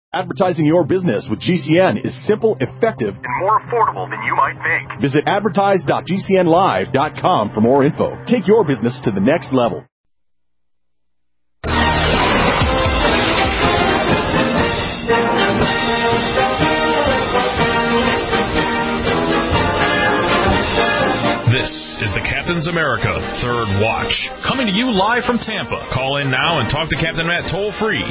Advertising your business with GCN is simple, effective, and more affordable than you might think. Visit advertise.gcnlive.com for more info. Take your business to the next level. This is the Captain's America Third Watch, coming to you live from Tampa. Call in now and talk to Captain Matt toll-free,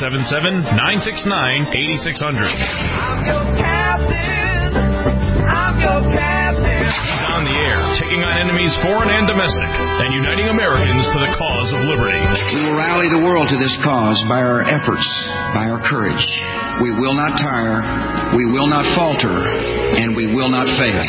877-969-8600. I'm your captain. I'm your captain. He's on the air, taking on enemies foreign and domestic, and uniting Americans to the cause of liberty. We will rally the world to this cause by our efforts, by our courage. We will not tire, we will not falter, and we will not fail.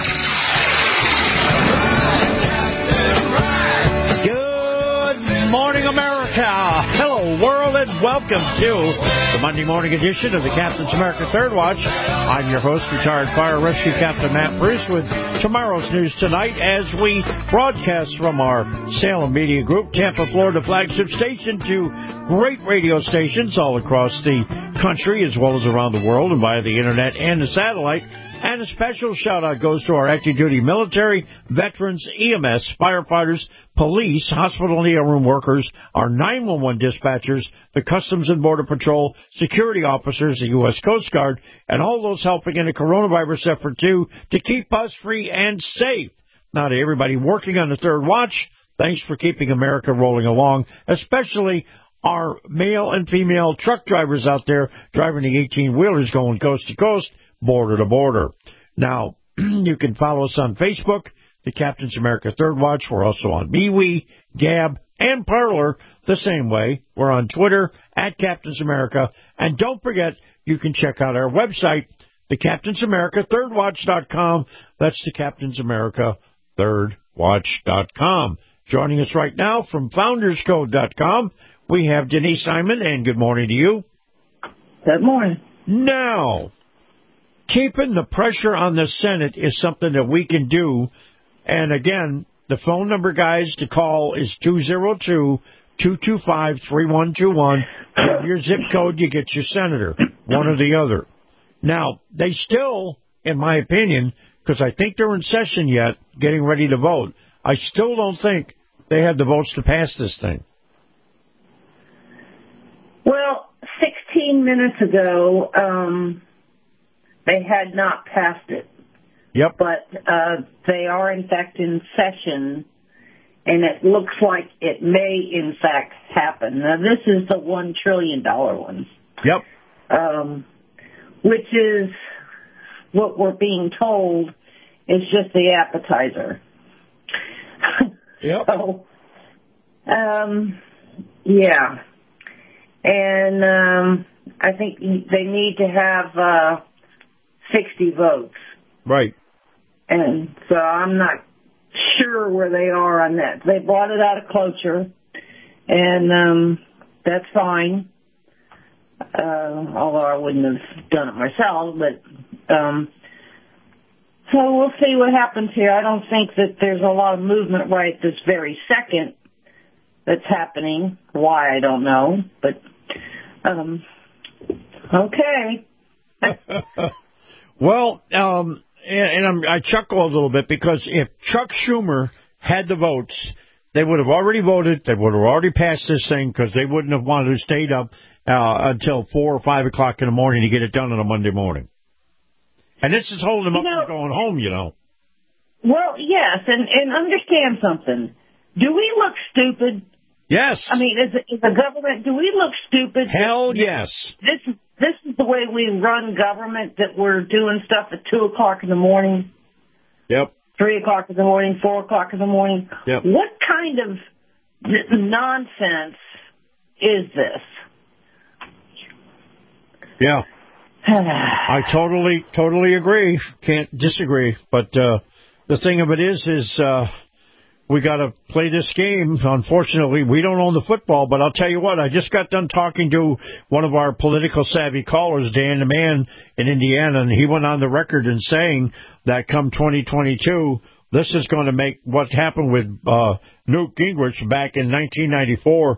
Good morning, America. Hello, world, and welcome to the Monday morning edition of the Captain's America Third Watch. I'm your host, retired fire rescue Captain Matt Bruce, with tomorrow's news tonight as we broadcast from our Salem Media Group, Tampa, Florida flagship station, to great radio stations all across the country as well as around the world and via the internet and the satellite. And a special shout-out goes to our active duty military, veterans, EMS, firefighters, police, hospital and ER room workers, our 911 dispatchers, the Customs and Border Patrol, security officers, the U.S. Coast Guard, and all those helping in the coronavirus effort, too, to keep us free and safe. Now, to everybody working on the Third Watch, thanks for keeping America rolling along, especially our male and female truck drivers out there driving the 18-wheelers going coast to coast, border to border. Now, you can follow us on Facebook, the Captain's America Third Watch. We're also on MeWe, Gab, and Parler the same way. We're on Twitter, at Captain's America. And don't forget, you can check out our website, the Captain's America ThirdWatch.com. That's the Captain's America ThirdWatch.com. Joining us right now from FoundersCode.com, we have Denise Simon, and good morning to you. Good morning. Now, keeping the pressure on the Senate is something that we can do. And again, the phone number, guys, to call is 202-225-3121. Give your zip code, you get your senator, one or the other. Now, they still, in my opinion, because I think they're in session yet, getting ready to vote, I still don't think they have the votes to pass this thing. Well, 16 minutes ago, they had not passed it. Yep. But they are, in fact, in session, and it looks like it may, in fact, happen. Now, this is the $1 trillion one. Yep. Which is what we're being told is just the appetizer. Yep. So, yeah. And I think they need to have 60 votes. Right. And so I'm not sure where they are on that. They brought it out of cloture, and that's fine. Although I wouldn't have done it myself, but so we'll see what happens here. I don't think that there's a lot of movement right this very second that's happening. Why, I don't know, but okay. Well, I chuckle a little bit because if Chuck Schumer had the votes, they would have already voted. They would have already passed this thing because they wouldn't have wanted to stay up until 4 or 5 o'clock in the morning to get it done on a Monday morning. And this is holding them up from going home, you know. Well, yes, and understand something. Do we look stupid? Yes. I mean, as a government, do we look stupid? Hell yes. This is the way we run government, that we're doing stuff at 2 o'clock in the morning. Yep. 3 o'clock in the morning, 4 o'clock in the morning. Yep. What kind of nonsense is this? Yeah. I totally agree. Can't disagree. But the thing of it is we got to play this game. Unfortunately, we don't own the football, but I'll tell you what, I just got done talking to one of our political savvy callers, Dan the Man in Indiana, and he went on the record in saying that come 2022, This is going to make what happened with Newt Gingrich back in 1994.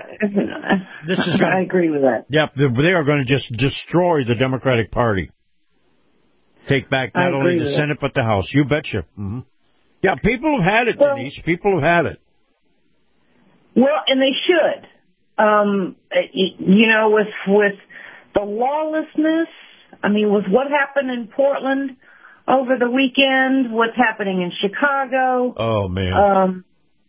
I agree with that. Yep, they are going to just destroy the Democratic Party. Take back not only the Senate, but the House. You betcha. Mm-hmm. Yeah, people have had it, Denise. People have had it. Well, and they should. With the lawlessness, with what happened in Portland over the weekend, what's happening in Chicago. Oh, man.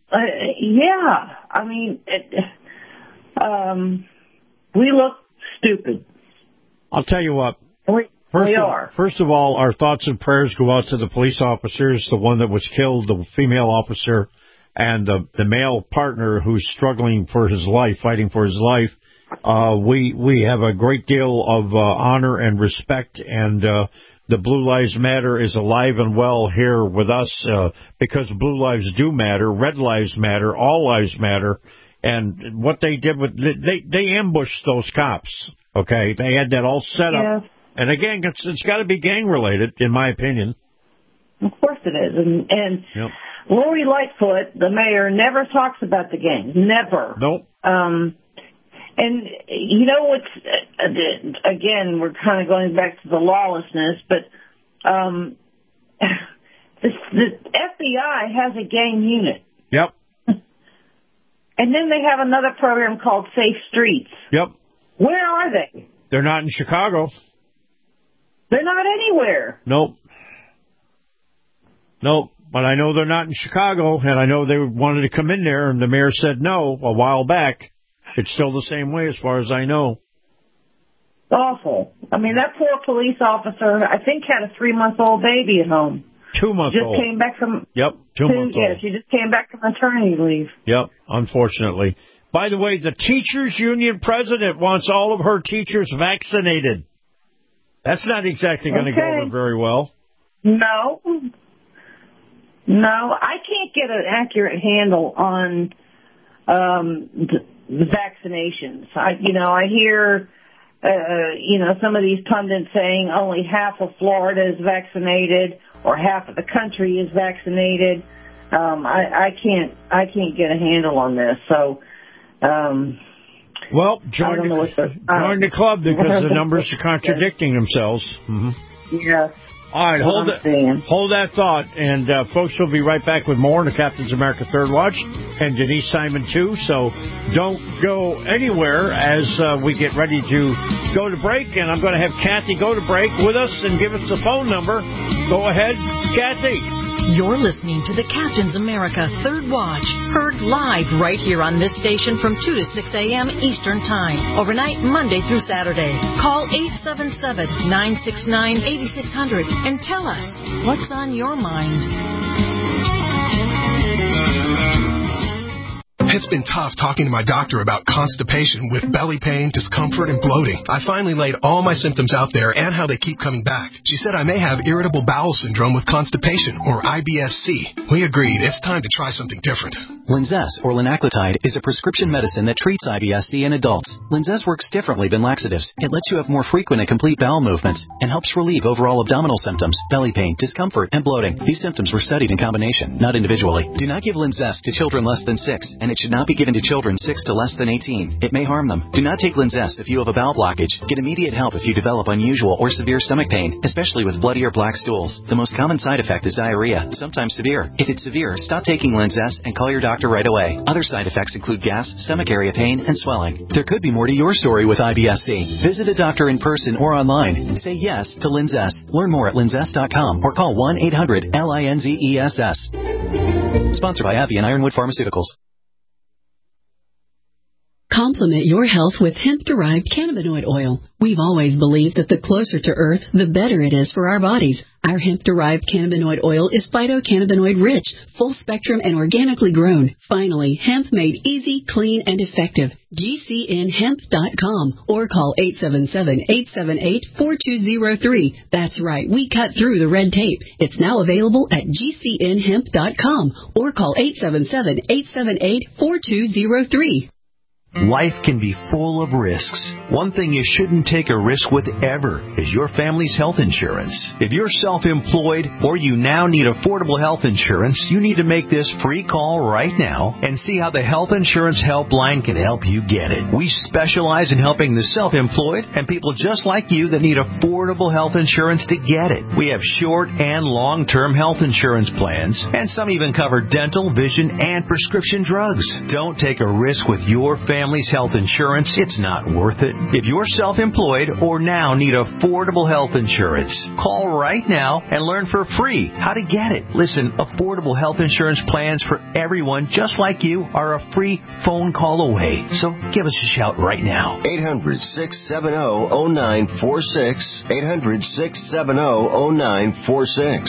We look stupid. I'll tell you what. We are. First of all, our thoughts and prayers go out to the police officers, the one that was killed, the female officer, and the male partner who's struggling for his life, fighting for his life. We have a great deal of honor and respect, and the Blue Lives Matter is alive and well here with us because blue lives do matter, red lives matter, all lives matter. And what they did they ambushed those cops. Okay, they had that all set up. Yeah. And again, it's got to be gang related, in my opinion. Of course it is, and yep. Lori Lightfoot, the mayor, never talks about the gangs. Never. Nope. And what's again, we're kind of going back to the lawlessness, but the FBI has a gang unit. Yep. And then they have another program called Safe Streets. Yep. Where are they? They're not in Chicago. They're not anywhere. Nope. But I know they're not in Chicago, and I know they wanted to come in there, and the mayor said no a while back. It's still the same way as far as I know. Awful. That poor police officer, I think, had a 3-month-old baby at home. 2-month-old. Just came back from... Yep, 2-month-old. Yeah, she just came back from maternity leave. Yep, unfortunately. By the way, the Teachers Union president wants all of her teachers vaccinated. That's not exactly going to go over very well. No, I can't get an accurate handle on the vaccinations. I hear, some of these pundits saying only half of Florida is vaccinated or half of the country is vaccinated. I can't get a handle on this. So, join the club because the numbers are contradicting themselves. Mm-hmm. Yes. All right, hold that thought, and folks will be right back with more on the Captain's America Third Watch, and Denise Simon, too, so don't go anywhere as we get ready to go to break, and I'm going to have Kathy go to break with us and give us the phone number. Go ahead, Kathy. You're listening to the Captain's America Third Watch, heard live right here on this station from 2 to 6 a.m. Eastern Time, overnight Monday through Saturday. Call 877-969-8600 and tell us what's on your mind. It's been tough talking to my doctor about constipation with belly pain, discomfort, and bloating. I finally laid all my symptoms out there and how they keep coming back. She said I may have irritable bowel syndrome with constipation, or IBS-C. We agreed it's time to try something different. Linzess, or linaclotide, is a prescription medicine that treats IBS-C in adults. Linzess works differently than laxatives. It lets you have more frequent and complete bowel movements and helps relieve overall abdominal symptoms, belly pain, discomfort, and bloating. These symptoms were studied in combination, not individually. Do not give Linzess to children less than 6, and it should not be given to children 6 to less than 18. It may harm them. Do not take Linzess if you have a bowel blockage. Get immediate help if you develop unusual or severe stomach pain, especially with bloody or black stools. The most common side effect is diarrhea, sometimes severe. If it's severe, stop taking Linzess and call your doctor right away. Other side effects include gas, stomach area pain, and swelling. There could be more to your story with IBS-C. Visit a doctor in person or online and say yes to Linzess. Learn more at linzess.com or call 1-800-LINZESS. Sponsored by AbbVie and Ironwood Pharmaceuticals. Complement your health with hemp-derived cannabinoid oil. We've always believed that the closer to Earth, the better it is for our bodies. Our hemp-derived cannabinoid oil is phytocannabinoid-rich, full-spectrum, and organically grown. Finally, hemp made easy, clean, and effective. GCNhemp.com or call 877-878-4203. That's right, we cut through the red tape. It's now available at GCNhemp.com or call 877-878-4203. Life can be full of risks. One thing you shouldn't take a risk with ever is your family's health insurance. If you're self-employed or you now need affordable health insurance, you need to make this free call right now and see how the Health Insurance Helpline can help you get it. We specialize in helping the self-employed and people just like you that need affordable health insurance to get it. We have short and long-term health insurance plans, and some even cover dental, vision, and prescription drugs. Don't take a risk with your family's health insurance. It's not worth it. If you're self-employed or now need affordable health insurance, call right now and learn for free how to get it. Listen, affordable health insurance plans for everyone just like you are a free phone call away. So give us a shout right now. 800-670-0946. 800-670-0946.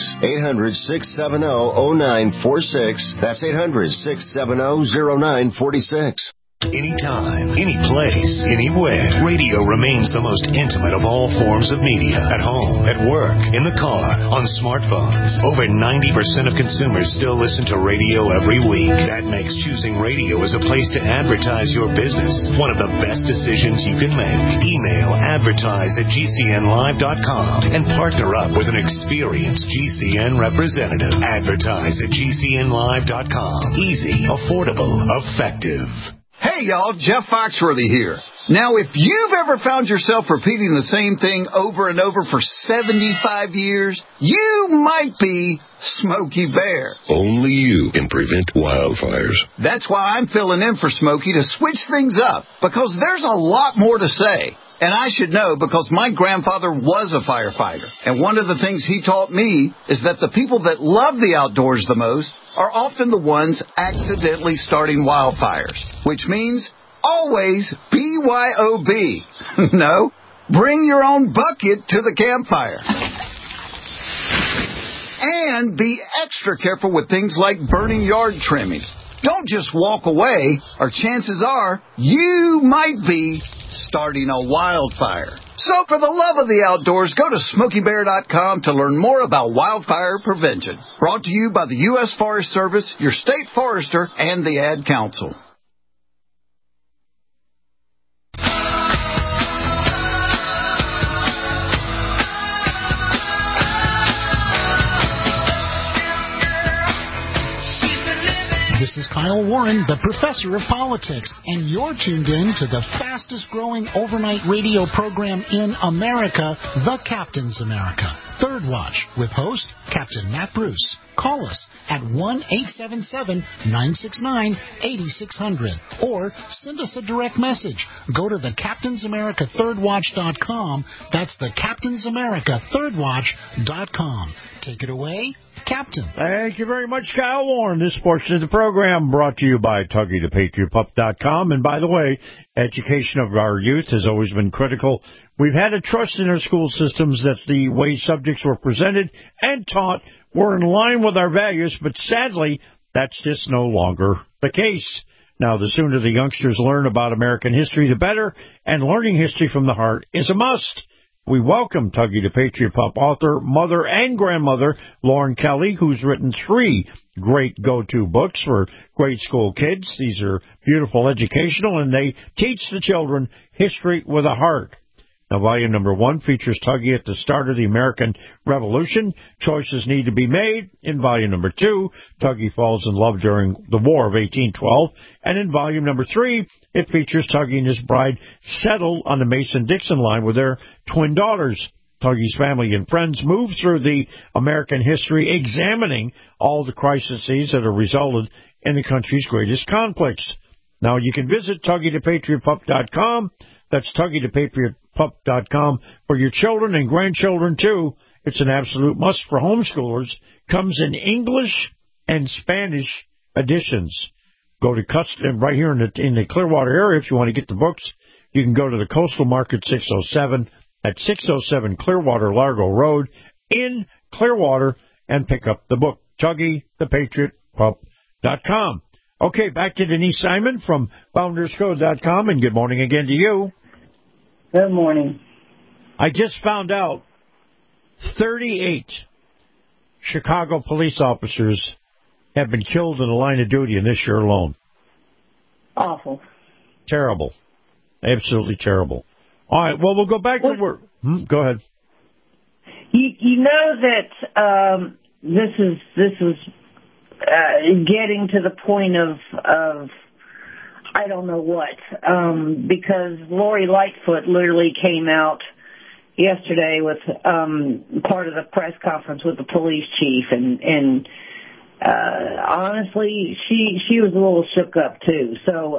800-670-0946. That's 800-670-0946. Anytime, any place, anywhere, radio remains the most intimate of all forms of media. At home, at work, in the car, on smartphones. Over 90% of consumers still listen to radio every week. That makes choosing radio as a place to advertise your business one of the best decisions you can make. Email advertise@gcnlive.com and partner up with an experienced GCN representative. Advertise@gcnlive.com. Easy, affordable, effective. Hey y'all, Jeff Foxworthy here. Now, if you've ever found yourself repeating the same thing over and over for 75 years, you might be Smokey Bear. Only you can prevent wildfires. That's why I'm filling in for Smokey to switch things up, because there's a lot more to say. And I should know because my grandfather was a firefighter. And one of the things he taught me is that the people that love the outdoors the most are often the ones accidentally starting wildfires, which means always BYOB. No, bring your own bucket to the campfire. And be extra careful with things like burning yard trimmings. Don't just walk away, or chances are you might be starting a wildfire. So for the love of the outdoors, go to SmokeyBear.com to learn more about wildfire prevention. Brought to you by the U.S. Forest Service, your state forester, and the Ad Council. This is Kyle Warren, the professor of politics, and you're tuned in to the fastest-growing overnight radio program in America, The Captain's America. Third Watch, with host Captain Matt Bruce. Call us at 1-877-969-8600 or send us a direct message. Go to thecaptainsamericathirdwatch.com. That's thecaptainsamericathirdwatch.com. Take it away, Captain. Thank you very much, Kyle Warren. This portion of the program brought to you by TuggyThePatriotPup.com. And by the way, education of our youth has always been critical. We've had a trust in our school systems that the way subjects were presented and taught were in line with our values, but sadly, that's just no longer the case. Now, the sooner the youngsters learn about American history, the better, and learning history from the heart is a must. We welcome Tuggy the Patriot Pup author, mother, and grandmother, Lauren Kelly, who's written 3 great go-to books for grade school kids. These are beautiful, educational, and they teach the children history with a heart. Now, volume number 1 features Tuggy at the start of the American Revolution. Choices need to be made. In volume number 2, Tuggy falls in love during the War of 1812. And in volume number 3, it features Tuggy and his bride settle on the Mason-Dixon line with their twin daughters. Tuggy's family and friends move through the American history, examining all the crises that have resulted in the country's greatest conflicts. Now, you can visit TuggyThePatriotPup.com. That's TuggyThePatriotPup.com for your children and grandchildren, too. It's an absolute must for homeschoolers. Comes in English and Spanish editions. Go to custom right here in the Clearwater area if you want to get the books. You can go to the Coastal Market 607 at 607 Clearwater Largo Road in Clearwater and pick up the book. TuggyThePatriotPup.com. Okay, back to Denise Simon from FoundersCode.com, and good morning again to you. Good morning. I just found out 38 Chicago police officers have been killed in the line of duty in this year alone. Awful. terrible. Absolutely terrible. All right, well, we'll go back to work. Go ahead. You know that this is getting to the point of I don't know what, because Lori Lightfoot literally came out yesterday with part of the press conference with the police chief, and honestly, she was a little shook up too. So,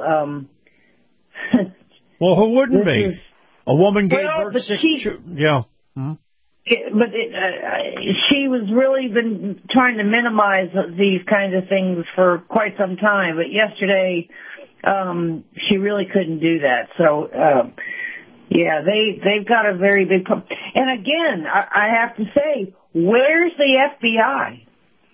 well, who wouldn't be? A woman gave birth to yeah. Hmm? But she was really been trying to minimize these kinds of things for quite some time. But yesterday, she really couldn't do that. So, yeah, they've got a very big problem. And again, I have to say, where's the FBI?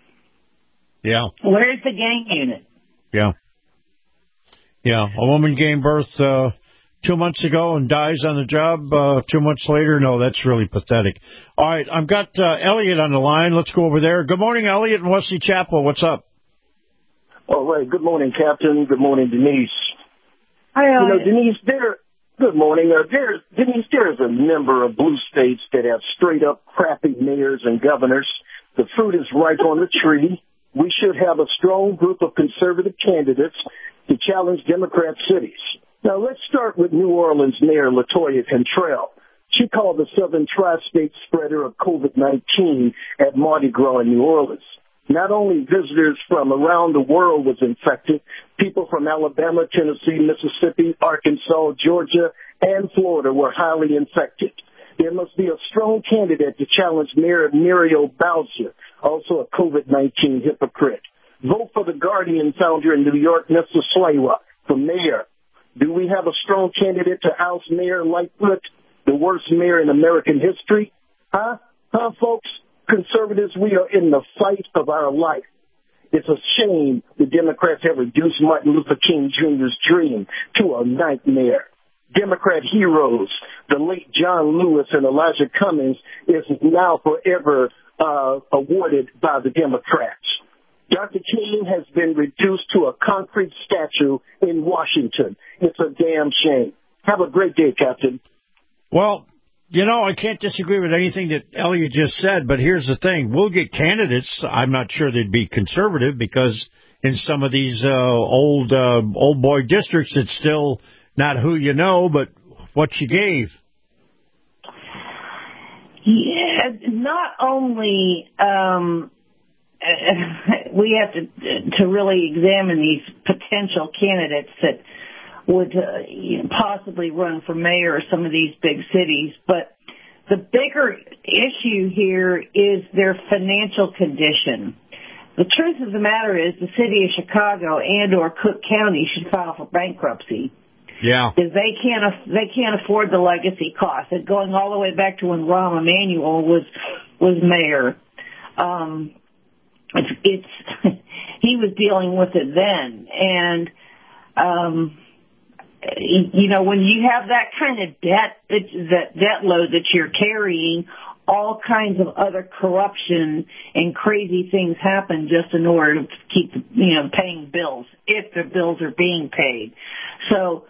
Yeah. Where's the gang unit? Yeah. Yeah. A woman gave birth 2 months ago and dies on the job 2 months later. No, that's really pathetic. All right, I've got Elliot on the line. Let's go over there. Good morning, Elliot in Wesley Chapel. What's up? All right. Good morning, Captain. Good morning, Denise. Hi, Elliot. Denise, good morning. Denise, there is a number of blue states that have straight-up crappy mayors and governors. The fruit is ripe on the tree. We should have a strong group of conservative candidates to challenge Democrat cities. Now, let's start with New Orleans Mayor LaToya Cantrell. She called the Southern Tri-State spreader of COVID-19 at Mardi Gras in New Orleans. Not only visitors from around the world was infected, people from Alabama, Tennessee, Mississippi, Arkansas, Georgia, and Florida were highly infected. There must be a strong candidate to challenge Mayor Muriel Bowser, also a COVID-19 hypocrite. Vote for the Guardian founder in New York, Mr. Slaywa, for mayor. Do we have a strong candidate to oust Mayor Lightfoot, the worst mayor in American history? Huh, folks? Conservatives, we are in the fight of our life. It's a shame the Democrats have reduced Martin Luther King Jr.'s dream to a nightmare. Democrat heroes, the late John Lewis and Elijah Cummings, is now forever awarded by the Democrats. Dr. King has been reduced to a concrete statue in Washington. It's a damn shame. Have a great day, Captain. Well, you know, I can't disagree with anything that Elliot just said, but here's the thing. We'll get candidates. I'm not sure they'd be conservative because in some of these old boy districts, it's still not who you know, but what you gave. Yeah, not only we have to really examine these potential candidates that would possibly run for mayor of some of these big cities, but the bigger issue here is their financial condition. The truth of the matter is the city of Chicago and or Cook County should file for bankruptcy. Yeah. Because they can't afford the legacy costs. And going all the way back to when Rahm Emanuel was mayor. He was dealing with it then. And when you have that kind of debt, that debt load that you're carrying, all kinds of other corruption and crazy things happen just in order to keep, paying bills, if the bills are being paid. So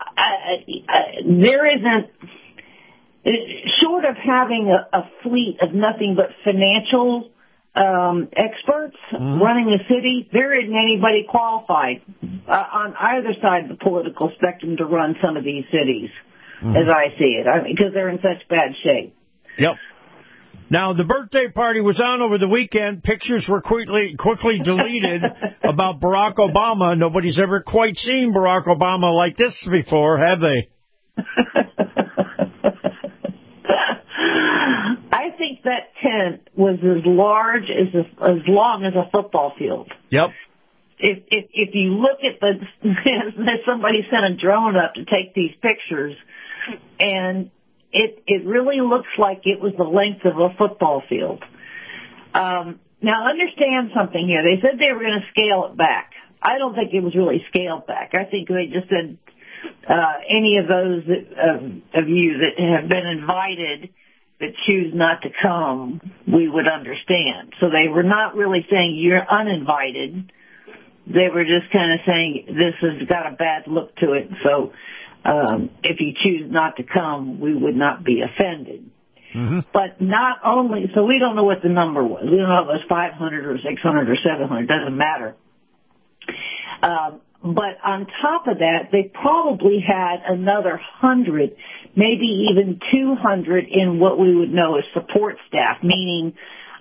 there isn't, short of having a fleet of nothing but financial experts running the city, there isn't anybody qualified on either side of the political spectrum to run some of these cities, as I see it, because they're in such bad shape. Yep. Now, the birthday party was on over the weekend. Pictures were quickly deleted about Barack Obama. Nobody's ever quite seen Barack Obama like this before, have they? I think that tent was as large as long as a football field. Yep. If you look at somebody sent a drone up to take these pictures, and it really looks like it was the length of a football field. Now, understand something here. They said they were going to scale it back. I don't think it was really scaled back. I think they just said any of those of you that have been invited that choose not to come, we would understand. So they were not really saying you're uninvited. They were just kind of saying this has got a bad look to it, so if you choose not to come, we would not be offended. Mm-hmm. But not only, so we don't know what the number was. We don't know if it was 500 or 600 or 700. Doesn't matter. But on top of that, they probably had another 100, maybe even 200 in what we would know as support staff, meaning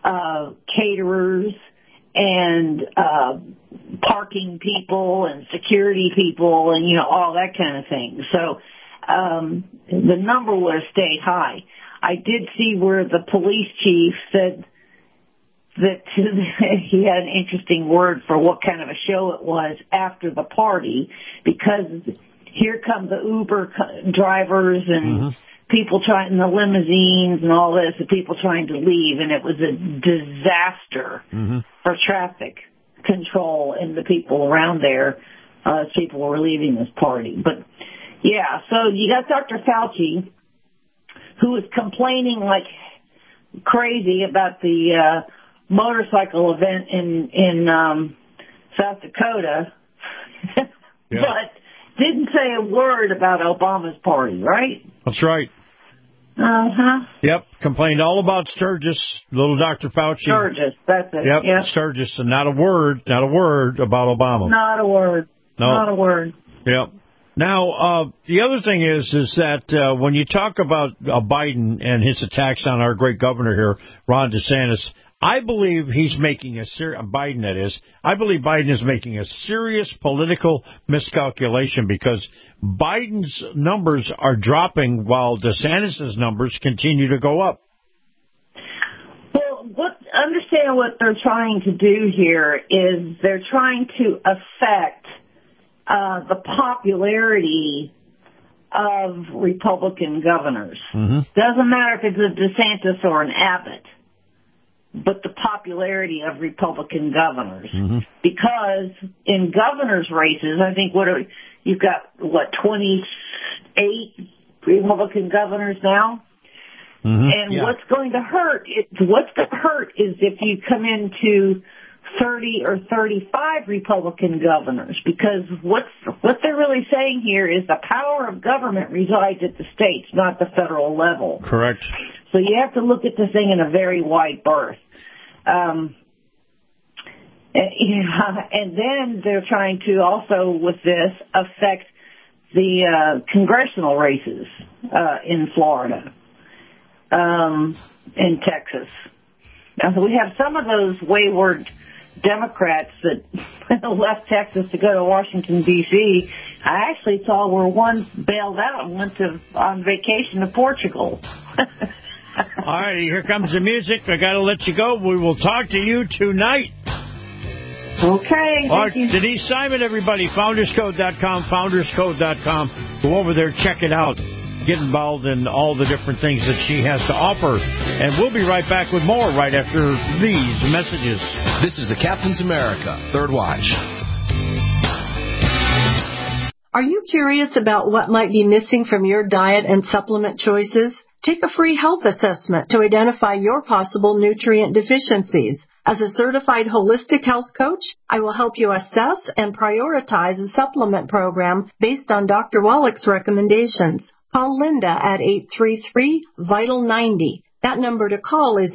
caterers and parking people and security people and, all that kind of thing. So the number would have stayed high. I did see where the police chief said that he had an interesting word for what kind of a show it was after the party, because here come the Uber drivers and people trying, the limousines and all this, the people trying to leave, and it was a disaster for traffic control and the people around there as people were leaving this party. But yeah, so you got Dr. Fauci, who was complaining like crazy about the motorcycle event in South Dakota, but didn't say a word about Obama's party, right? That's right. Uh-huh. Yep, complained all about Sturgis, little Dr. Fauci. Sturgis, that's it. Yep, Sturgis, and not a word about Obama. Not a word. No. Not a word. Yep. Now, the other thing is that when you talk about Biden and his attacks on our great governor here, Ron DeSantis, I believe he's making Biden is making a serious political miscalculation, because Biden's numbers are dropping while DeSantis' numbers continue to go up. Well, understand what they're trying to do here is they're trying to affect the popularity of Republican governors. Doesn't matter if it's a DeSantis or an Abbott, but the popularity of Republican governors. Because in governors' races, I think you've got 28 Republican governors now? And what's going to hurt is if you come into 30 or 35 Republican governors, because what they're really saying here is the power of government resides at the states, not the federal level. Correct. So you have to look at the thing in a very wide berth. And then they're trying to also, with this, affect the congressional races in Florida, in Texas. Now, we have some of those wayward Democrats that left Texas to go to Washington, D.C. I actually saw where one bailed out and went on vacation to Portugal. All right, here comes the music. I got to let you go. We will talk to you tonight. Okay. All right, Denise Simon, everybody. FoundersCode.com, FoundersCode.com. Go over there, check it out. Get involved in all the different things that she has to offer. And we'll be right back with more right after these messages. This is the Captain's America Third Watch. Are you curious about what might be missing from your diet and supplement choices? Take a free health assessment to identify your possible nutrient deficiencies. As a certified holistic health coach, I will help you assess and prioritize a supplement program based on Dr. Wallach's recommendations. Call Linda at 833-VITAL-90. That number to call is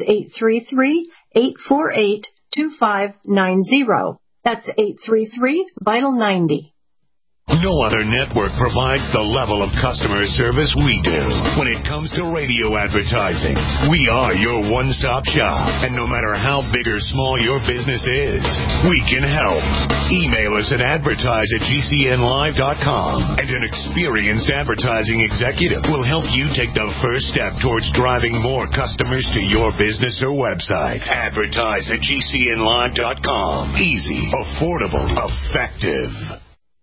833-848-2590. That's 833-VITAL-90. No other network provides the level of customer service we do when it comes to radio advertising. We are your one-stop shop, and no matter how big or small your business is, we can help. Email us at advertise@gcnlive.com, and an experienced advertising executive will help you take the first step towards driving more customers to your business or website. Advertise@gcnlive.com. Easy, affordable, effective.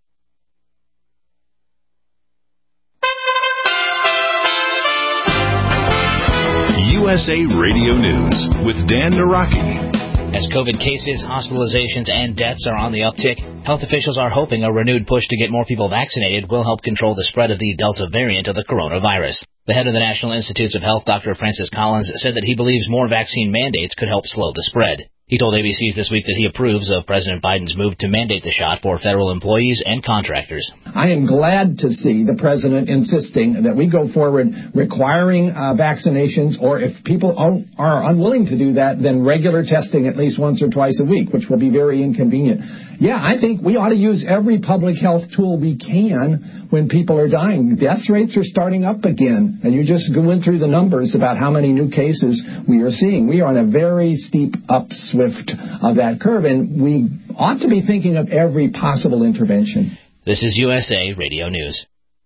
USA Radio News with Dan Naraki. As COVID cases, hospitalizations, and deaths are on the uptick, health officials are hoping a renewed push to get more people vaccinated will help control the spread of the Delta variant of the coronavirus. The head of the National Institutes of Health, Dr. Francis Collins, said that he believes more vaccine mandates could help slow the spread. He told ABC's This Week that he approves of President Biden's move to mandate the shot for federal employees and contractors. I am glad to see the president insisting that we go forward requiring vaccinations, or if people are unwilling to do that, then regular testing at least once or twice a week, which will be very inconvenient. Yeah, I think we ought to use every public health tool we can when people are dying. Death rates are starting up again, and you just went through the numbers about how many new cases we are seeing. We are on a very steep upswift of that curve, and we ought to be thinking of every possible intervention. This is USA Radio News.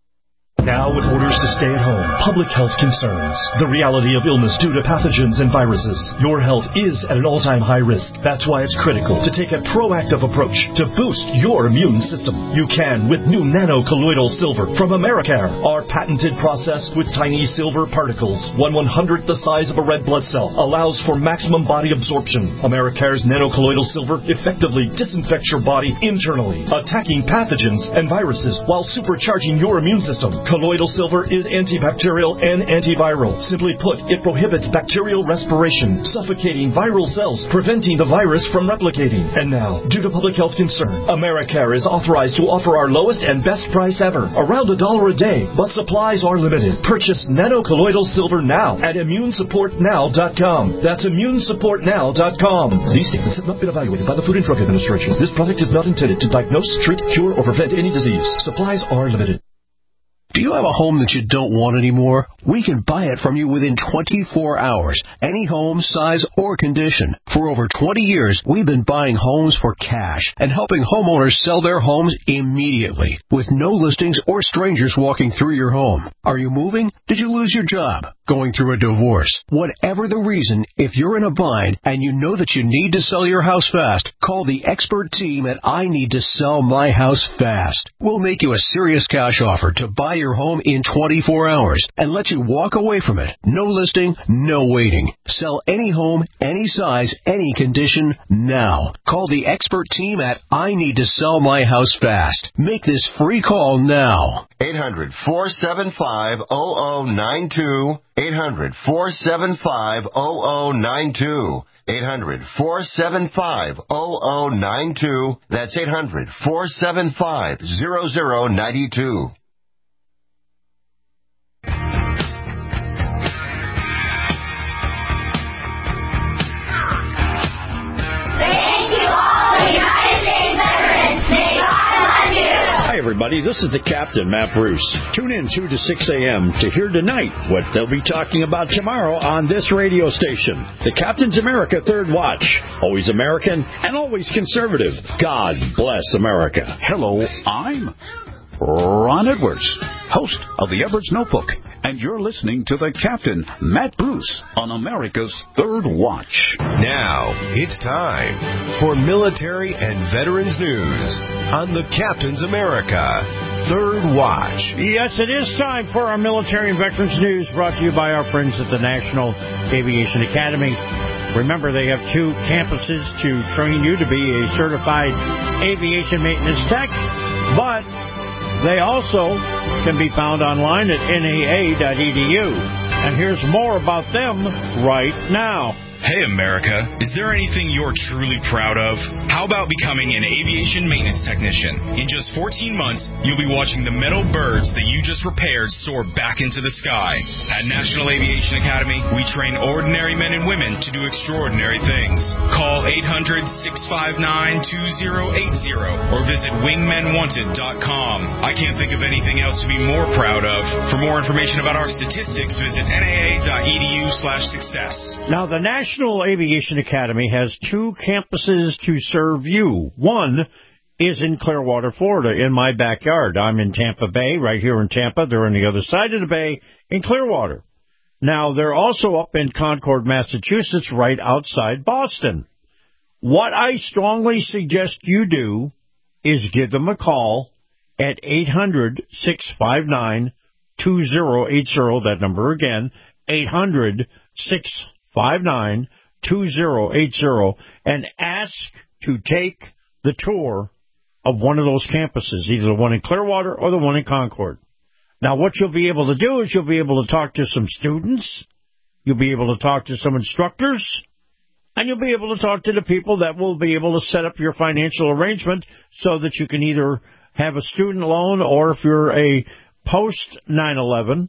Now with orders to stay at home, public health concerns, the reality of illness due to pathogens and viruses, your health is at an all-time high risk. That's why it's critical to take a proactive approach to boost your immune system. You can with new nano-colloidal silver from Americare. Our patented process with tiny silver particles, 1/100th the size of a red blood cell, allows for maximum body absorption. Americare's nano-colloidal silver effectively disinfects your body internally, attacking pathogens and viruses while supercharging your immune system. Colloidal silver is antibacterial and antiviral. Simply put, it prohibits bacterial respiration, suffocating viral cells, preventing the virus from replicating. And now, due to public health concern, Americare is authorized to offer our lowest and best price ever, around $1 a day, but supplies are limited. Purchase nano-colloidal silver now at immunesupportnow.com. That's immunesupportnow.com. These statements have not been evaluated by the Food and Drug Administration. This product is not intended to diagnose, treat, cure, or prevent any disease. Supplies are limited. Do you have a home that you don't want anymore? We can buy it from you within 24 hours. Any home, size, or condition. For over 20 years, we've been buying homes for cash and helping homeowners sell their homes immediately with no listings or strangers walking through your home. Are you moving? Did you lose your job? Going through a divorce? Whatever the reason, if you're in a bind and you know that you need to sell your house fast, call the expert team at I Need to Sell My House Fast. We'll make you a serious cash offer to buy your home in 24 hours and let you walk away from it. No listing, no waiting. Sell any home, any size, any condition, now. Call the expert team at I Need to Sell My House Fast. Make this free call now. 800-475-0092. 800-475-0092. 800-475-0092. That's 800-475-0092. Hi, everybody. This is the Captain, Matt Bruce. Tune in 2 to 6 a.m. to hear tonight what they'll be talking about tomorrow on this radio station. The Captain's America Third Watch. Always American and always conservative. God bless America. Hello, I'm Ron Edwards, host of the Edwards Notebook, and you're listening to the Captain, Matt Bruce, on America's Third Watch. Now, it's time for military and veterans news on the Captain's America Third Watch. Yes, it is time for our military and veterans news, brought to you by our friends at the National Aviation Academy. Remember, they have 2 campuses to train you to be a certified aviation maintenance tech, but they also can be found online at naa.edu. And here's more about them right now. Hey, America, is there anything you're truly proud of? How about becoming an aviation maintenance technician? In just 14 months, you'll be watching the metal birds that you just repaired soar back into the sky. At National Aviation Academy, we train ordinary men and women to do extraordinary things. Call 800-659-2080 or visit wingmenwanted.com. I can't think of anything else to be more proud of. For more information about our statistics, visit naa.edu/success. Now, the National Aviation Academy has 2 campuses to serve you. One is in Clearwater, Florida, in my backyard. I'm in Tampa Bay, right here in Tampa. They're on the other side of the bay in Clearwater. Now, they're also up in Concord, Massachusetts, right outside Boston. What I strongly suggest you do is give them a call at 800-659-2080. That number again, 800-659-2080, and ask to take the tour of one of those campuses, either the one in Clearwater or the one in Concord. Now, what you'll be able to do is you'll be able to talk to some students, you'll be able to talk to some instructors, And you'll be able to talk to the people that will be able to set up your financial arrangement so that you can either have a student loan, or if you're a post 9/11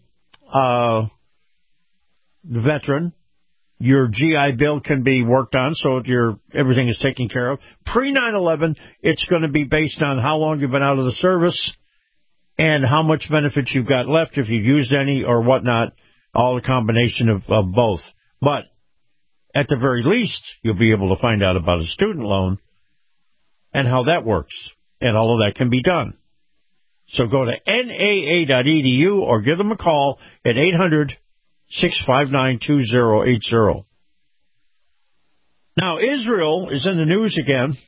veteran, your GI Bill can be worked on so everything is taken care of. Pre 9/11, it's going to be based on how long you've been out of the service and how much benefits you've got left, if you've used any or whatnot, all a combination of both. But at the very least, you'll be able to find out about a student loan and how that works. And all of that can be done. So go to NAA.edu or give them a call at 800-659-2080. Now, Israel is in the news again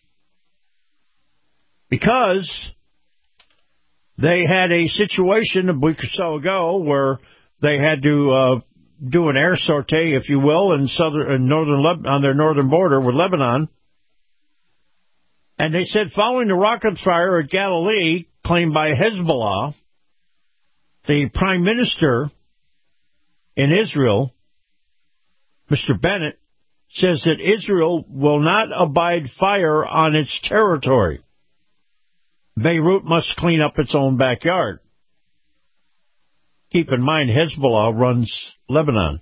because they had a situation a week or so ago where they had to do an air sortie, if you will, on their northern border with Lebanon. And they said following the rocket fire at Galilee claimed by Hezbollah, the prime minister in Israel, Mr. Bennett, says that Israel will not abide fire on its territory. Beirut must clean up its own backyard. Keep in mind, Hezbollah runs Lebanon.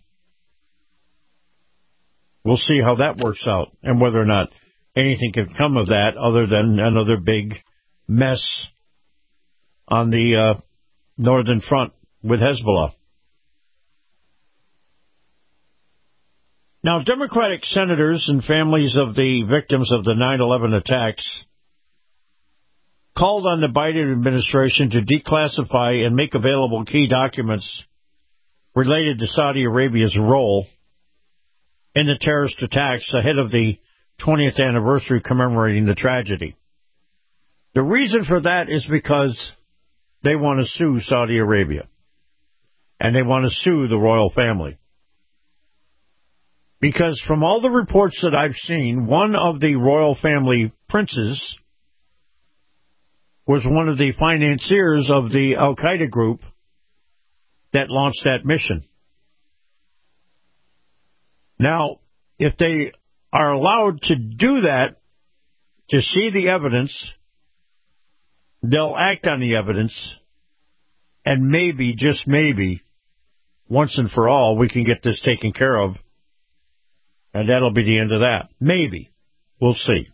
We'll see how that works out and whether or not anything can come of that other than another big mess on the northern front with Hezbollah. Now, Democratic senators and families of the victims of the 9/11 attacks called on the Biden administration to declassify and make available key documents related to Saudi Arabia's role in the terrorist attacks ahead of the 20th anniversary commemorating the tragedy. The reason for that is because they want to sue Saudi Arabia, and they want to sue the royal family. Because from all the reports that I've seen, one of the royal family princes was one of the financiers of the Al-Qaeda group that launched that mission. Now, if they are allowed to do that, to see the evidence, they'll act on the evidence, and maybe, just maybe, once and for all, we can get this taken care of, and that'll be the end of that. Maybe. We'll see.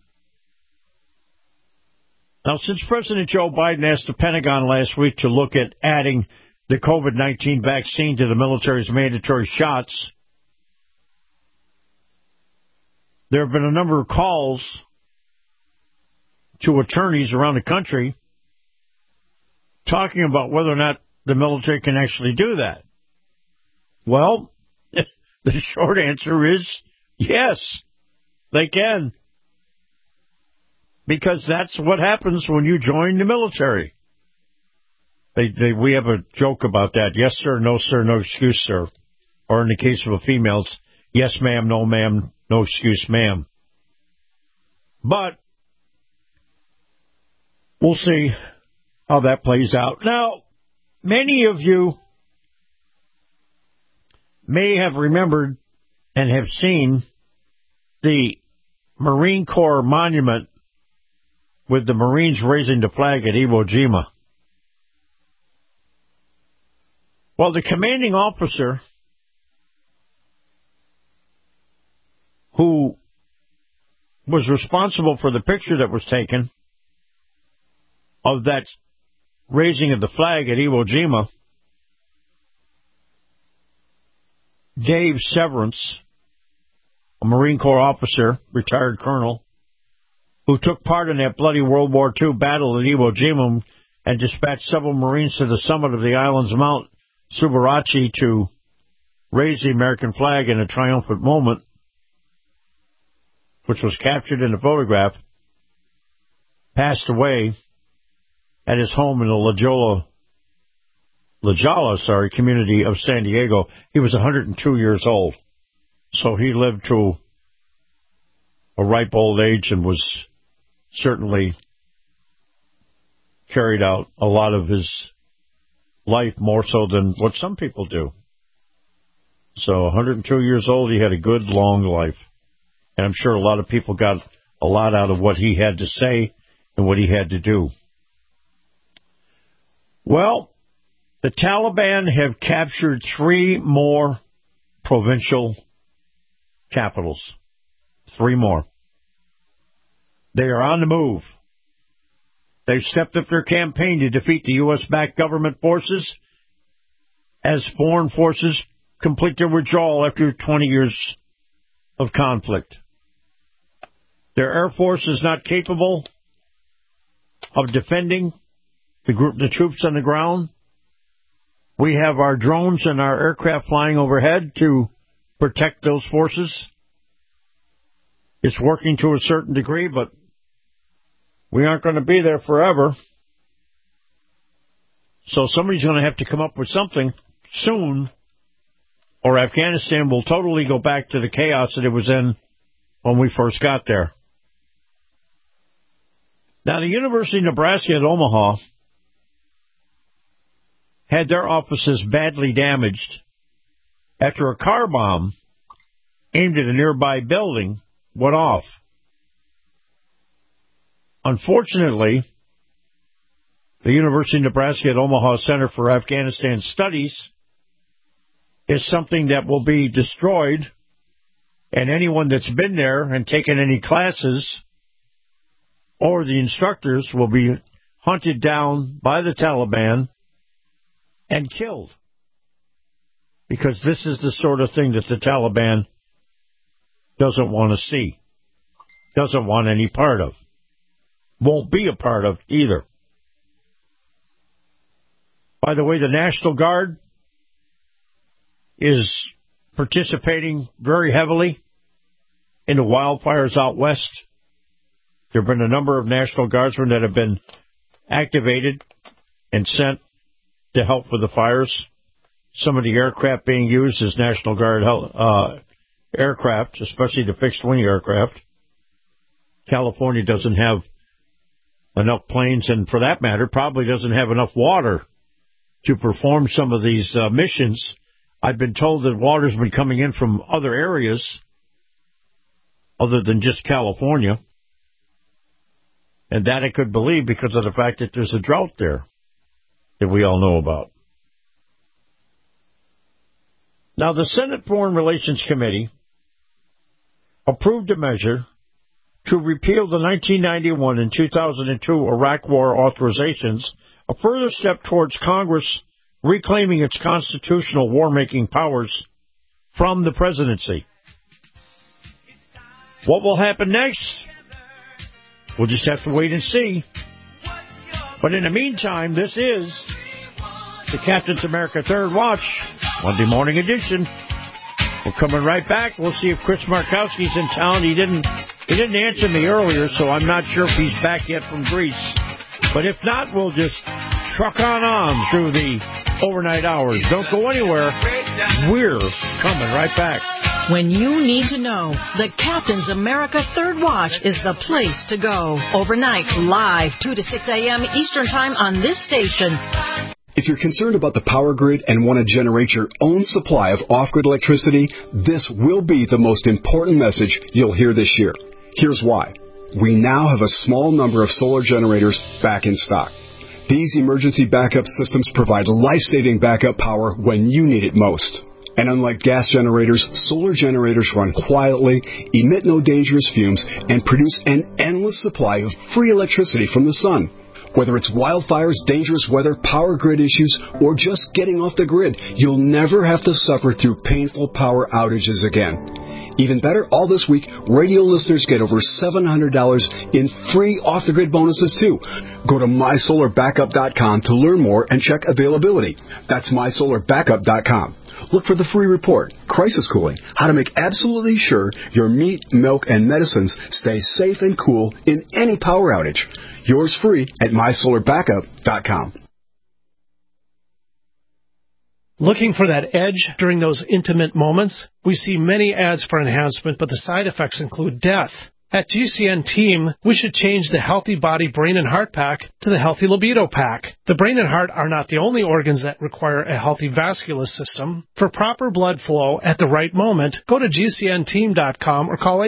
Now, since President Joe Biden asked the Pentagon last week to look at adding the COVID-19 vaccine to the military's mandatory shots, there have been a number of calls to attorneys around the country talking about whether or not the military can actually do that. Well, the short answer is yes, they can. Because that's what happens when you join the military. We have a joke about that. Yes, sir, no excuse, sir. Or in the case of the females, yes, ma'am, no excuse, ma'am. But we'll see how that plays out. Now, many of you may have remembered and have seen the Marine Corps monument with the Marines raising the flag at Iwo Jima. Well, the commanding officer who was responsible for the picture that was taken of that raising of the flag at Iwo Jima, Dave Severance, a Marine Corps officer, retired colonel, who took part in that bloody World War II battle at Iwo Jima and dispatched several Marines to the summit of the island's Mount Subarachi to raise the American flag in a triumphant moment, which was captured in a photograph, passed away at his home in the La Jolla community of San Diego. He was 102 years old. So he lived to a ripe old age and was certainly carried out a lot of his life more so than what some people do. So 102 years old, he had a good, long life. And I'm sure a lot of people got a lot out of what he had to say and what he had to do. Well, the Taliban have captured 3 more provincial capitals. 3 more. They are on the move. They've stepped up their campaign to defeat the U.S.-backed government forces as foreign forces complete their withdrawal after 20 years of conflict. Their air force is not capable of defending the troops on the ground. We have our drones and our aircraft flying overhead to protect those forces. It's working to a certain degree, but we aren't going to be there forever. So somebody's going to have to come up with something soon, or Afghanistan will totally go back to the chaos that it was in when we first got there. Now, the University of Nebraska at Omaha had their offices badly damaged after a car bomb aimed at a nearby building went off. Unfortunately, the University of Nebraska at Omaha Center for Afghanistan Studies is something that will be destroyed, and anyone that's been there and taken any classes or the instructors will be hunted down by the Taliban and killed. Because this is the sort of thing that the Taliban doesn't want to see, doesn't want any part of, won't be a part of either. By the way, the National Guard is participating very heavily in the wildfires out west. There have been a number of National Guardsmen that have been activated and sent to help with the fires. Some of the aircraft being used as National Guard aircraft, especially the fixed-wing aircraft. California doesn't have enough planes, and for that matter, probably doesn't have enough water to perform some of these missions. I've been told that water's been coming in from other areas other than just California. And that I could believe because of the fact that there's a drought there that we all know about. Now, the Senate Foreign Relations Committee approved a measure to repeal the 1991 and 2002 Iraq War authorizations, a further step towards Congress reclaiming its constitutional war-making powers from the presidency. What will happen next? We'll just have to wait and see. But in the meantime, this is the Captain's America Third Watch, Monday morning edition. We're coming right back. We'll see if Chris Markowski's in town. He didn't answer me earlier, so I'm not sure if he's back yet from Greece. But if not, we'll just truck on through the overnight hours. Don't go anywhere. We're coming right back. When you need to know, the Captain's America Third Watch is the place to go. Overnight, live, 2 to 6 a.m. Eastern Time on this station. If you're concerned about the power grid and want to generate your own supply of off-grid electricity, this will be the most important message you'll hear this year. Here's why. We now have a small number of solar generators back in stock. These emergency backup systems provide life-saving backup power when you need it most. And unlike gas generators, solar generators run quietly, emit no dangerous fumes, and produce an endless supply of free electricity from the sun. Whether it's wildfires, dangerous weather, power grid issues, or just getting off the grid, you'll never have to suffer through painful power outages again. Even better, all this week, radio listeners get over $700 in free off-the-grid bonuses, too. Go to MySolarBackup.com to learn more and check availability. That's MySolarBackup.com. Look for the free report, Crisis Cooling, how to make absolutely sure your meat, milk, and medicines stay safe and cool in any power outage. Yours free at MySolarBackup.com. Looking for that edge during those intimate moments? We see many ads for enhancement, but the side effects include death. At GCN Team, we should change the Healthy Body, Brain, and Heart Pack to the Healthy Libido Pack. The brain and heart are not the only organs that require a healthy vascular system. For proper blood flow at the right moment, go to GCNteam.com or call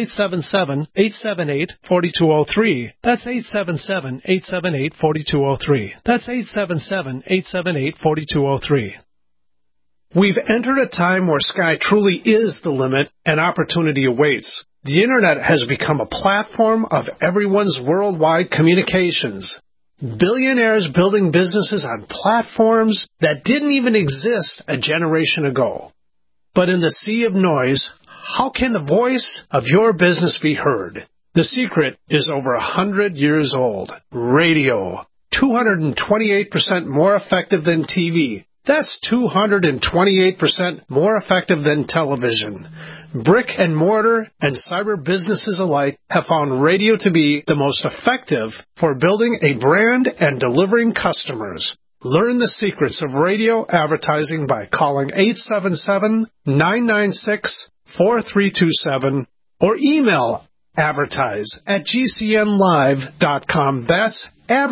877-878-4203. That's 877-878-4203. That's 877-878-4203. We've entered a time where sky truly is the limit and opportunity awaits. The Internet has become a platform of everyone's worldwide communications. Billionaires building businesses on platforms that didn't even exist a generation ago. But in the sea of noise, how can the voice of your business be heard? The secret is over 100 years old. Radio. 228% more effective than TV. That's 228% more effective than television. Brick and mortar and cyber businesses alike have found radio to be the most effective for building a brand and delivering customers. Learn the secrets of radio advertising by calling 877-996-4327 or email advertise@gcnlive.com. That's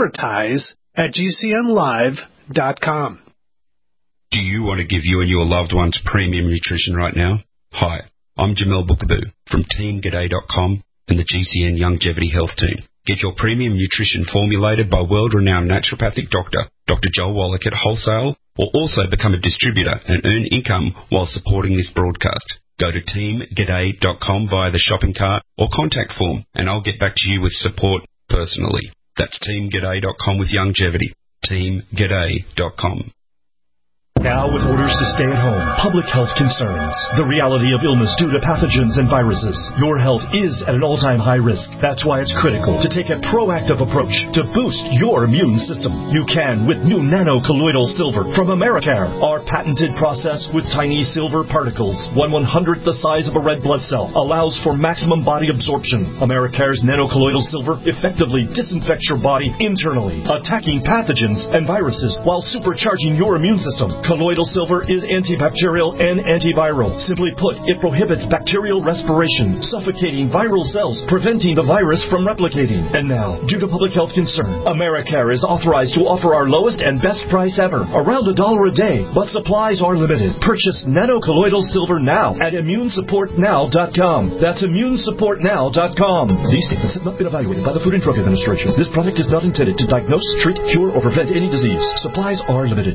advertise@gcnlive.com. Do you want to give you and your loved ones premium nutrition right now? Hi, I'm Jamel Bookaboo from TeamGaday.com and the GCN Longevity Health Team. Get your premium nutrition formulated by world-renowned naturopathic doctor, Dr. Joel Wallach at Wholesale, or also become a distributor and earn income while supporting this broadcast. Go to TeamGaday.com via the shopping cart or contact form, and I'll get back to you with support personally. That's TeamGaday.com with longevity. TeamGaday.com. Now with orders to stay at home, public health concerns, the reality of illness due to pathogens and viruses, your health is at an all-time high risk. That's why it's critical to take a proactive approach to boost your immune system. You can with new nano-colloidal silver from Americare. Our patented process with tiny silver particles, 1/100th the size of a red blood cell, allows for maximum body absorption. Americare's nano-colloidal silver effectively disinfects your body internally, attacking pathogens and viruses while supercharging your immune system. Colloidal silver is antibacterial and antiviral. Simply put, it prohibits bacterial respiration, suffocating viral cells, preventing the virus from replicating. And now, due to public health concern, Americare is authorized to offer our lowest and best price ever, around $1 a day, but supplies are limited. Purchase nano-colloidal silver now at immunesupportnow.com. That's immunesupportnow.com. These statements have not been evaluated by the Food and Drug Administration. This product is not intended to diagnose, treat, cure, or prevent any disease. Supplies are limited.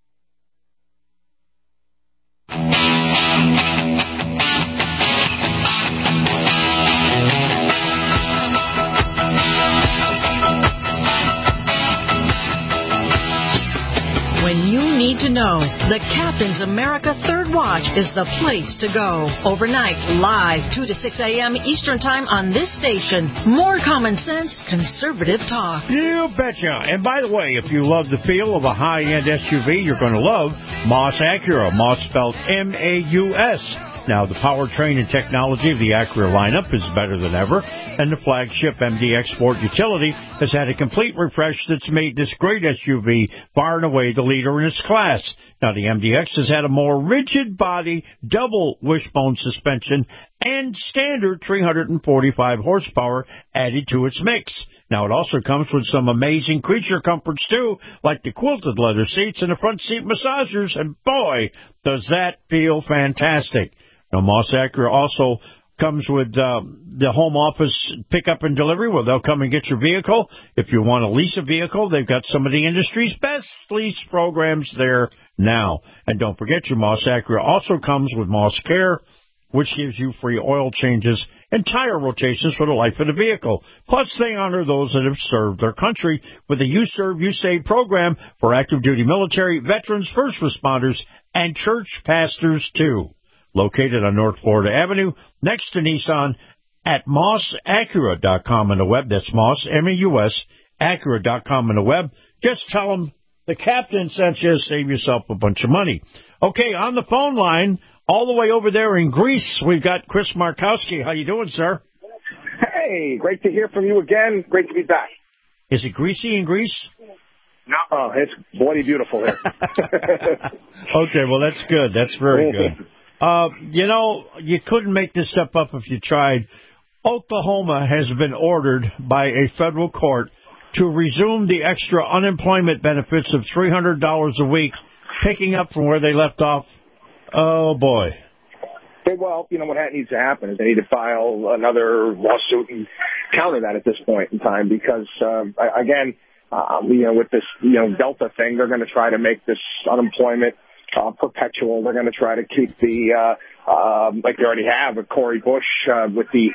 To know, the Captain's America Third Watch is the place to go. Overnight, live, 2 to 6 a.m. Eastern Time on this station. More common sense, conservative talk. You betcha. And by the way, if you love the feel of a high-end SUV, you're going to love Moss Acura. Moss spelled M-A-U-S. Now, the powertrain and technology of the Acura lineup is better than ever, and the flagship MDX Sport utility has had a complete refresh that's made this great SUV far and away the leader in its class. Now, the MDX has had a more rigid body, double wishbone suspension, and standard 345 horsepower added to its mix. Now, it also comes with some amazing creature comforts, too, like the quilted leather seats and the front seat massagers, and boy, does that feel fantastic. Now, Moss Acura also comes with the home office pickup and delivery, where they'll come and get your vehicle. If you want to lease a vehicle, they've got some of the industry's best lease programs there now. And don't forget, your Moss Acura also comes with Moss Care, which gives you free oil changes and tire rotations for the life of the vehicle. Plus, they honor those that have served their country with the You Serve, You Save program for active duty military, veterans, first responders, and church pastors, too. Located on North Florida Avenue, next to Nissan, at mossacura.com on the web. That's Moss, M-A-U-S, Acura.com on the web. Just tell them the Captain sent you, save yourself a bunch of money. Okay, on the phone line, all the way over there in Greece, we've got Chris Markowski. How you doing, sir? Hey, great to hear from you again. Great to be back. Is it greasy in Greece? No, it's bloody beautiful here. Okay, well, that's good. That's very good. You know, you couldn't make this stuff up if you tried. Oklahoma has been ordered by a federal court to resume the extra unemployment benefits of $300 a week, picking up from where they left off. Oh, boy. Well, what needs to happen is they need to file another lawsuit and counter that at this point in time because, again, with this, Delta thing, they're going to try to make this unemployment perpetual. They're going to try to keep the, like they already have with Cori Bush, with the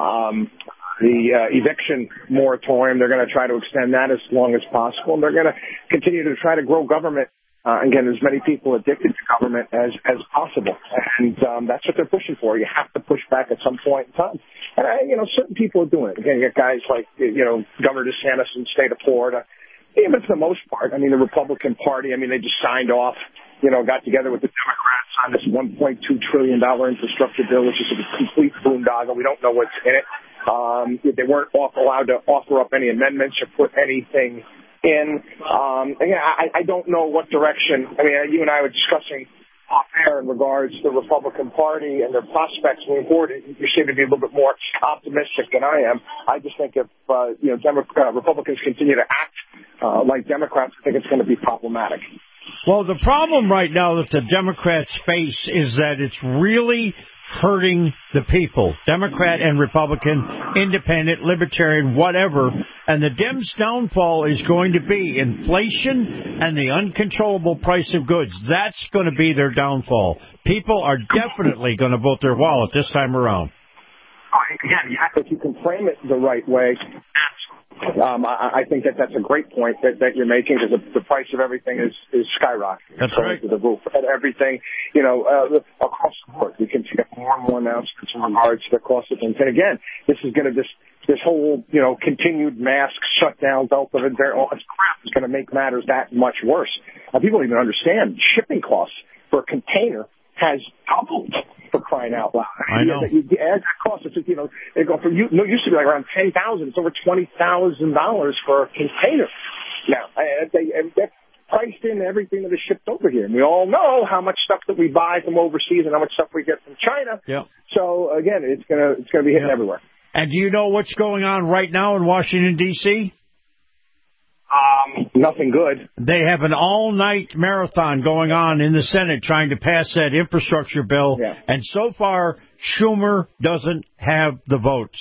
eviction moratorium. They're going to try to extend that as long as possible. And they're going to continue to try to grow government. Again, as many people addicted to government as possible. And that's what they're pushing for. You have to push back at some point in time. And, certain people are doing it. Again, you got guys like, Governor DeSantis in the state of Florida. Even for the most part, the Republican Party, they just signed off, got together with the Democrats on this $1.2 trillion infrastructure bill, which is a complete boondoggle. We don't know what's in it. They weren't allowed to offer up any amendments or put anything in. I don't know what direction. You and I were discussing off air in regards to the Republican Party and their prospects moving forward. You seem to be a little bit more optimistic than I am. I just think if Republicans continue to act like Democrats, I think it's going to be problematic. Well, the problem right now that the Democrats face is that it's really hurting the people, Democrat and Republican, independent, libertarian, whatever. And the Dems' downfall is going to be inflation and the uncontrollable price of goods. That's going to be their downfall. People are definitely going to vote their wallet this time around. Again, if you can frame it the right way, I think that's a great point that you're making because the price of everything is skyrocketing. That's right. To the roof. And everything, across the board. We can get more and more announcements in regards to the cost of things. And again, this is going to this whole, continued mask shutdown, Delta, all this crap is going to make matters that much worse. People don't even understand shipping costs for a container has doubled. For crying out loud. I know. You add that cost, it's, they go from, used to be like around $10,000. It's over $20,000 for a container. Now, that's priced in everything that is shipped over here. And we all know how much stuff that we buy from overseas and how much stuff we get from China. Yeah. So, again, it's gonna be hitting everywhere. And do you know what's going on right now in Washington, D.C.? Nothing good. They have an all-night marathon going on in the Senate trying to pass that infrastructure bill. Yeah. And so far, Schumer doesn't have the votes.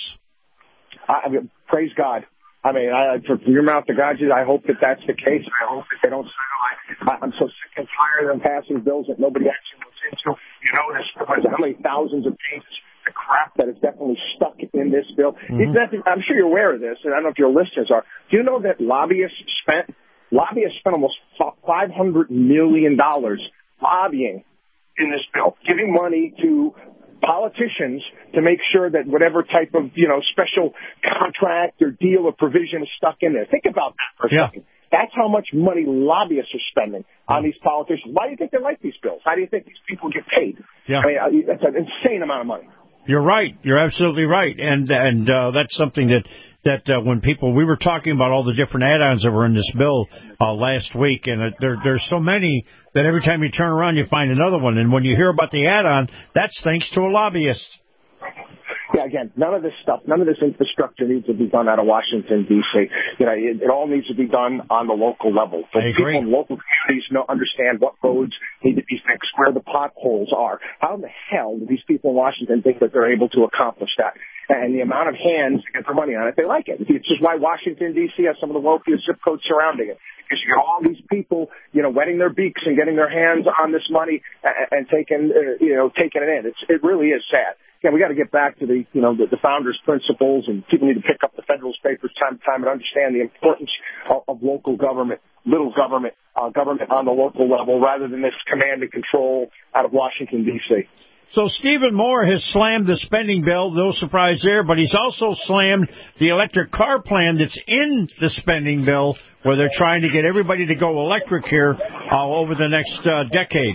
Praise God. From your mouth to God's ears, I hope that that's the case. I hope that they don't say, I'm so sick and tired of them passing bills that nobody actually looks into. There's how many thousands of pages of crap that is definitely stuck in this bill. Mm-hmm. I'm sure you're aware of this, and I don't know if your listeners are. Do you know that lobbyists spent almost $500 million lobbying in this bill, giving money to politicians to make sure that whatever type of, special contract or deal or provision is stuck in there. Think about that for a second. That's how much money lobbyists are spending on these politicians. Why do you think they like these bills? How do you think these people get paid? Yeah. That's an insane amount of money. You're right. You're absolutely right. And that's something that when we were talking about all the different add-ons that were in this bill last week, and there's so many that every time you turn around you find another one. And when you hear about the add-on, that's thanks to a lobbyist. Yeah, again, none of this infrastructure needs to be done out of Washington, D.C. It all needs to be done on the local level. So people in local communities understand what roads need to be fixed, where the potholes are. How in the hell do these people in Washington think that they're able to accomplish that? And the amount of hands that get their money on it, they like it. It's just why Washington, D.C. has some of the wealthiest zip codes surrounding it. Because you get all these people, wetting their beaks and getting their hands on this money and taking it in. It really is sad. Yeah, we got to get back to the founders' principles, and people need to pick up the Federalist Papers time to time and understand the importance of local government, little government, government on the local level, rather than this command and control out of Washington, D.C. So Stephen Moore has slammed the spending bill, no surprise there, but he's also slammed the electric car plan that's in the spending bill, where they're trying to get everybody to go electric here over the next decade.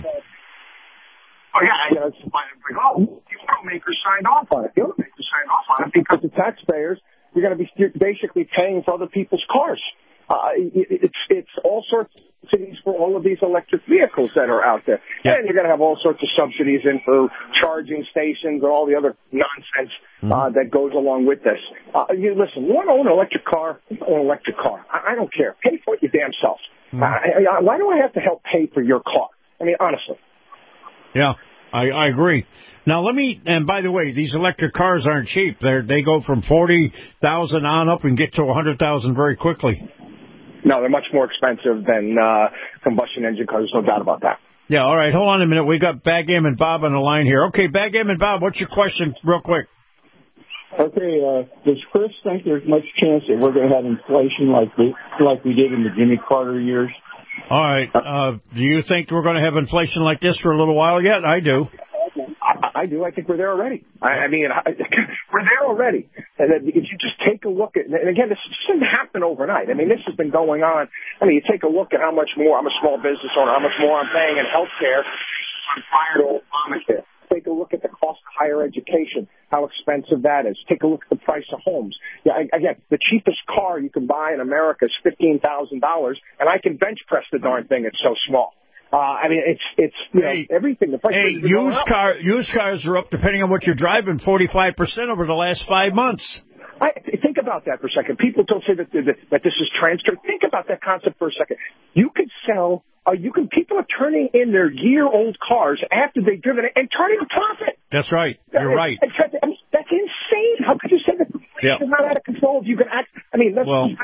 Oh, yeah, the automakers signed off on it. The automakers signed off on it because the taxpayers, you're going to be basically paying for other people's cars. It's all sorts of cities for all of these electric vehicles that are out there. And you're going to have all sorts of subsidies in for charging stations and all the other nonsense that goes along with this. Listen, you want to own an electric car? Own an electric car. I don't care. Pay for it your damn self. Why do I have to help pay for your car? I mean, honestly. Yeah, I agree. Now, and by the way, these electric cars aren't cheap. They go from 40,000 on up and get to 100,000 very quickly. No, they're much more expensive than combustion engine cars. There's no doubt about that. Yeah, all right. Hold on a minute. We got Backgammon Bob on the line here. Okay, Backgammon Bob, what's your question real quick? Okay, does Chris think there's much chance that we're going to have inflation like we did in the Jimmy Carter years? All right. Do you think we're going to have inflation like this for a little while yet? I do. I do. I think we're there already. I mean, we're there already. And if you just take a look at, and again, this didn't happen overnight. I mean, this has been going on. I mean, you take a look at how much more, I'm a small business owner, how much more I'm paying in health care prior to Obamacare. Take a look at the cost of higher education, how expensive that is. Take a look at the price of homes. Yeah, again, the cheapest car you can buy in America is $15,000, and I can bench press the darn thing. It's so small. I mean, it's everything. The price used cars are up, depending on what you're driving, 45% over the last 5 months. Think about that for a second. People don't say that this is transitory. Think about that concept for a second. You could sell. People are turning in their year-old cars after they've driven it and turning a profit. That's right. You're right. I mean, that's insane. How could you say that it's not out of control? If you can act. I mean,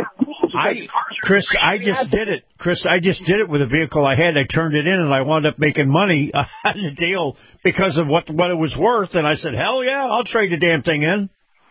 Chris, I just did it. Chris, I just did it with a vehicle I had. I turned it in, and I wound up making money on the deal because of what it was worth. And I said, hell yeah, I'll trade the damn thing in.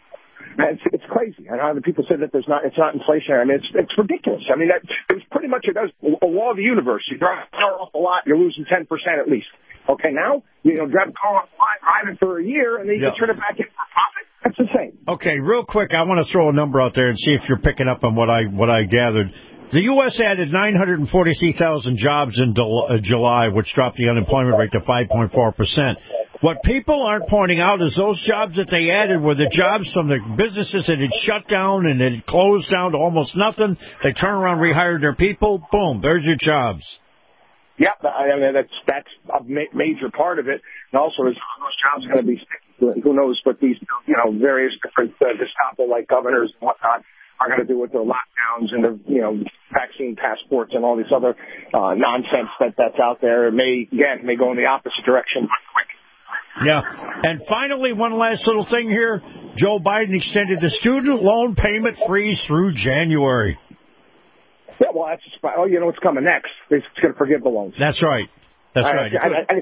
It's crazy. I know the people said that it's not inflationary. I mean, it's ridiculous. I mean, it was pretty much a law of the universe. You drive a car off a lot, you're losing 10% at least. Okay, now drive a car off a lot, ride it for a year, and then you can turn it back in for profit. That's insane. Okay, real quick, I want to throw a number out there and see if you're picking up on what I gathered. The U.S. added 943,000 jobs in July, which dropped the unemployment rate to 5.4%. What people aren't pointing out is those jobs that they added were the jobs from the businesses that had shut down and had closed down to almost nothing. They turn around, rehired their people. Boom, there's your jobs. Yeah, I mean, that's a major part of it. And also, is those jobs going to be sticky? Who knows what these, various different Gestapo-like governors and whatnot are going to do with their lockdowns and their, vaccine passports and all this other nonsense that's out there. It may go in the opposite direction quick. Yeah. And finally, one last little thing here. Joe Biden extended the student loan payment freeze through January. Yeah, well, that's just, what's coming next. It's going to forgive the loans. That's right. That's right.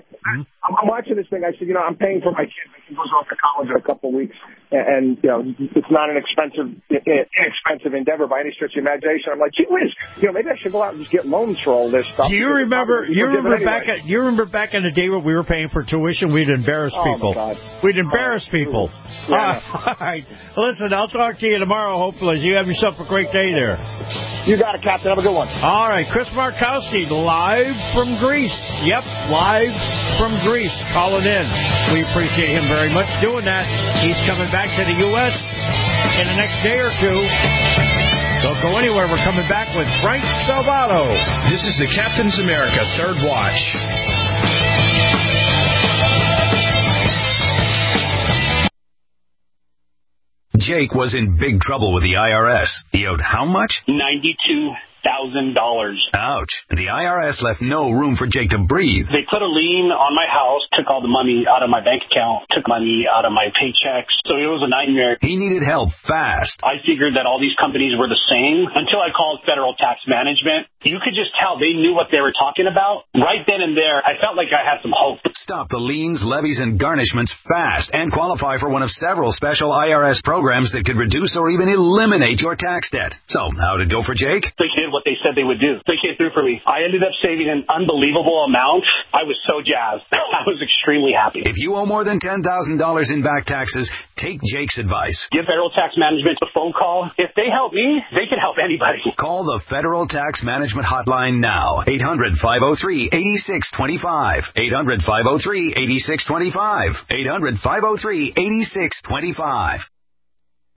I'm watching this thing. I said, I'm paying for my kid. My kid goes off to college in a couple of weeks, and it's not an inexpensive endeavor by any stretch of the imagination. I'm like, gee whiz, maybe I should go out and just get loans for all this stuff. Do you remember? You remember back in the day when we were paying for tuition? We'd embarrass people. My God. We'd embarrass people. Yeah. All right. Listen, I'll talk to you tomorrow. Hopefully, you have yourself a great day there. You got it, Captain. Have a good one. All right, Chris Markowski, live from Greece. Yep, live from Greece, calling in. We appreciate him very much doing that. He's coming back to the U.S. in the next day or two. Don't go anywhere. We're coming back with Frank Salvato. This is the Captain's America Third Watch. Jake was in big trouble with the IRS. He owed how much? $92,000. Ouch. And the IRS left no room for Jake to breathe. They put a lien on my house, took all the money out of my bank account, took money out of my paychecks. So it was a nightmare. He needed help fast. I figured that all these companies were the same until I called Federal Tax Management. You could just tell they knew what they were talking about. Right then and there, I felt like I had some hope. Stop the liens, levies, and garnishments fast and qualify for one of several special IRS programs that could reduce or even eliminate your tax debt. So, how did it go for Jake? They did what they said they would do. They came through for me. I ended up saving an unbelievable amount. I was so jazzed. I was extremely happy. If you owe more than $10,000 in back taxes, take Jake's advice. Give Federal Tax Management a phone call. If they help me, they can help anybody. Call the Federal Tax Management Hotline now. 800-503-8625. 800-503-8625. 800-503-8625.